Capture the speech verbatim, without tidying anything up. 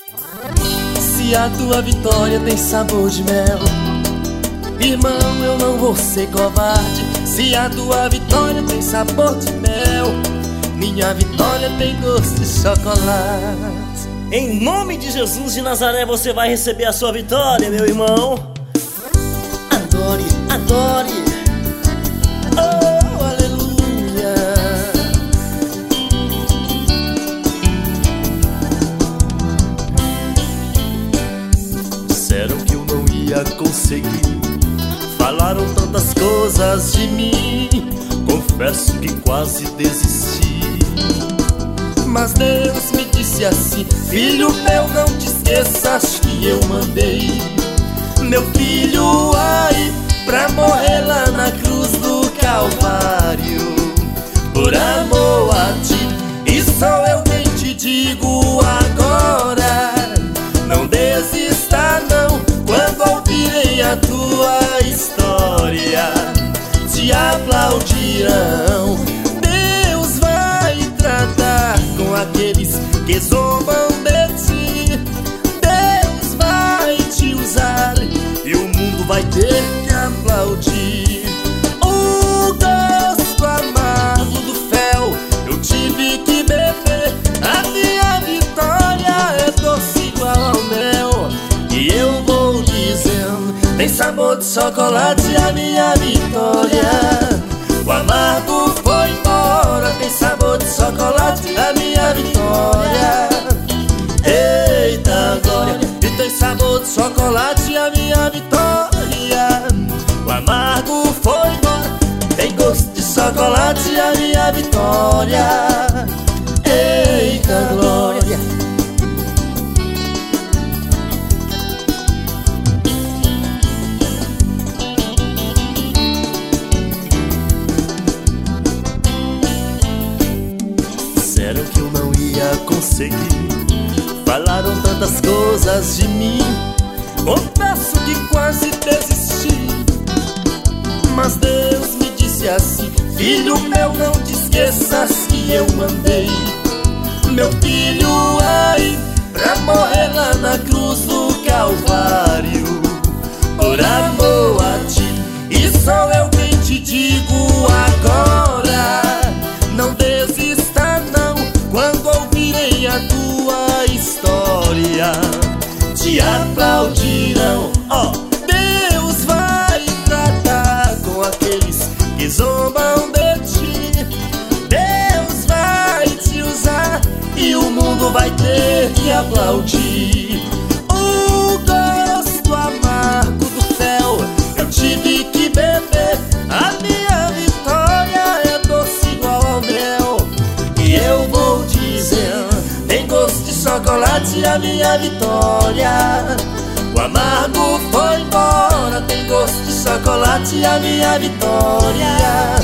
Se a tua vitória tem sabor de mel, irmão, eu não vou ser covarde. Se a tua vitória tem sabor de mel, minha vitória tem gosto de chocolate. Em nome de Jesus de Nazaré, você vai receber a sua vitória, meu irmão. Adore, adore. Oh, aleluia. Disseram que eu não ia conseguir, falaram tantas coisas de mim, confesso que quase desisti. Mas Deus me disse assim: filho meu, não te esqueças que eu mandei meu filho aí pra morrer lá na cruz do Calvário, por amor a ti. E sou eu quem te digo agora: não desista não, quando ouvirem a tua história, te aplaudirão. Deus vai tratar com aqueles que zombam de ti. Deus vai te usar e o mundo vai ter que aplaudir. O gosto amargo do fel eu tive que beber. A minha vitória é doce igual ao mel, e eu vou dizendo: tem sabor de chocolate a minha vitória. O amargo foi embora, tem sabor de chocolate a minha vitória. Eita glória, e tem sabor de chocolate a minha vitória. O amargo foi embora, tem gosto de chocolate a minha vitória. Eita glória. Disseram que eu não ia conseguir, falaram tantas coisas de mim, confesso que quase desisti. Mas Deus me disse assim: filho meu, não te esqueças que eu mandei meu filho aí pra morrer lá na cruz do Calvário, por amor a ti. E sou eu quem te digo agora: não desista não, quando ouvirem a tua história, te aplaudirão. Ó, oh, Deus vai tratar com aqueles que zombam de ti. Deus vai te usar e o mundo vai ter que aplaudir. O gosto amargo do fel eu tive que beber. A minha vitória é doce igual ao mel, e eu vou dizendo: tem gosto de chocolate a minha vitória. O amargo foi embora, tem gosto de chocolate a minha vitória.